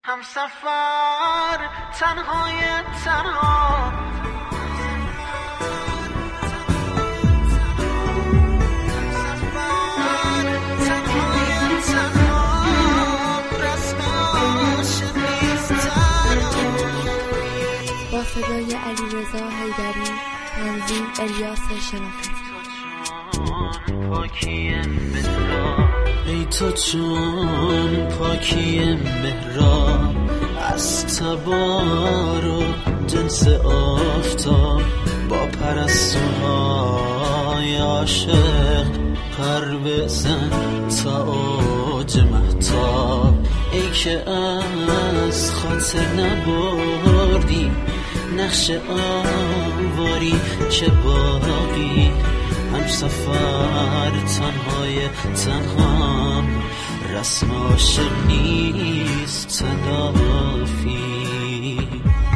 هم سفر تنهای تنها با صدای علیرضا حیدری، تنظیم الیاس شناختی. ای تو چون پاکی مهراب، از تبار و جنس آفتاب، با پرستوهای عاشق پر بزن تا اوج مهتاب. ای که از خاطر نبردی نقش آواری که باقی، هم سفر تنهای تنها، رسم عاشق نیست تلافی.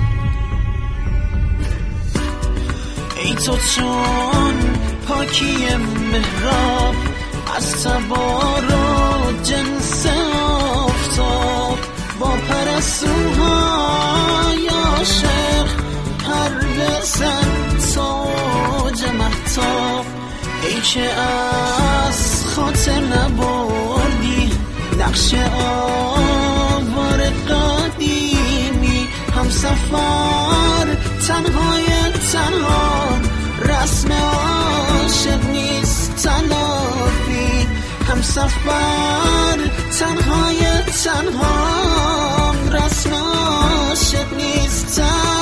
ای تو چون پاکی محراب، از تبار و جنس آفتاب، با پرستوهای عاشق پر بزن تا اوج مهتاب. ای که از خاطر نبردی نقش آوار قدیمی، هم سفر تنهای تنها، رسم عاشق نیست تلافی. هم سفر تنهای تنها، رسم عاشق نیست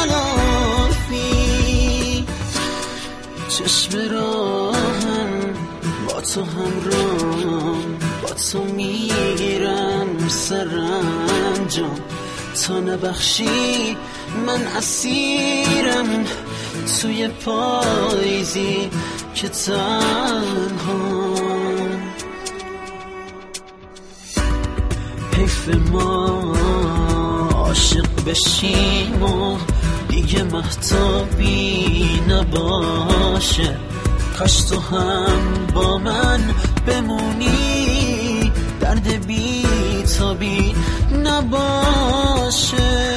تلافی. چشم راهم با تو همراهم، با تو میرم سرانجام، تا نبخشی من اسیرم توی پاییزی که تنها. حیف ما عاشق بشیم و دیگه مهتابی نباشه، کاش تو هم با من بمونی، درد بی تابی نباشه.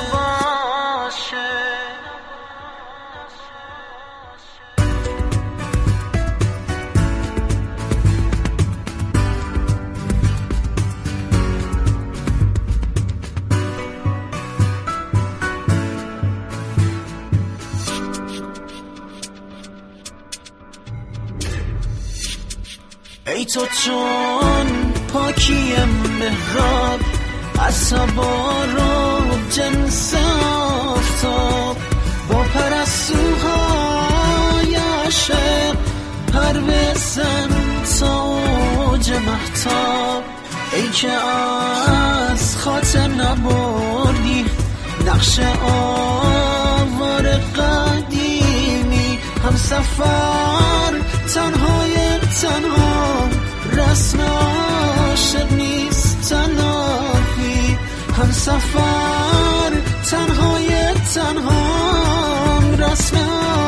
ای تو چون پاکی محراب، از تبار و جنس آفتاب، با پرستوهای عاشق پر بزن تا اوج مهتاب. ای که از خاطر نبردی نقش آوار قدیمی، هم سفر تنهای تنها، رسم عاشق نیست تلافی. هم سفر تنهای تنها، رسم